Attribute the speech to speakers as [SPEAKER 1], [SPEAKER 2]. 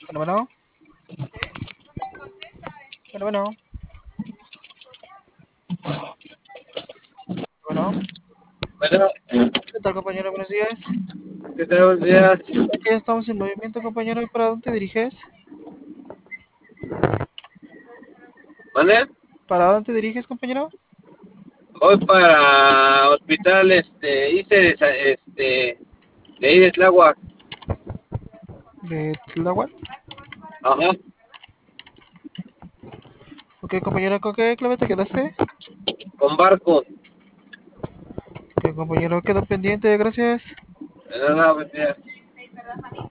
[SPEAKER 1] Bueno, bueno, bueno.
[SPEAKER 2] Bueno,
[SPEAKER 1] ¿Qué tal, compañero? Buenos días.
[SPEAKER 2] ¿qué tal? Buenos días.
[SPEAKER 1] Ok, ya estamos en movimiento, compañero. ¿Y para dónde te diriges?
[SPEAKER 2] ¿Vale?
[SPEAKER 1] ¿Para dónde te diriges, compañero?
[SPEAKER 2] Voy para hospital, hice, de ahí de Tláhuac.
[SPEAKER 1] ¿De Tláhuac?
[SPEAKER 2] Ajá,
[SPEAKER 1] Ok, compañero, ¿con qué clave te quedaste?
[SPEAKER 2] con barco.
[SPEAKER 1] Ok, compañero, quedo pendiente, gracias.
[SPEAKER 2] De nada, buen día.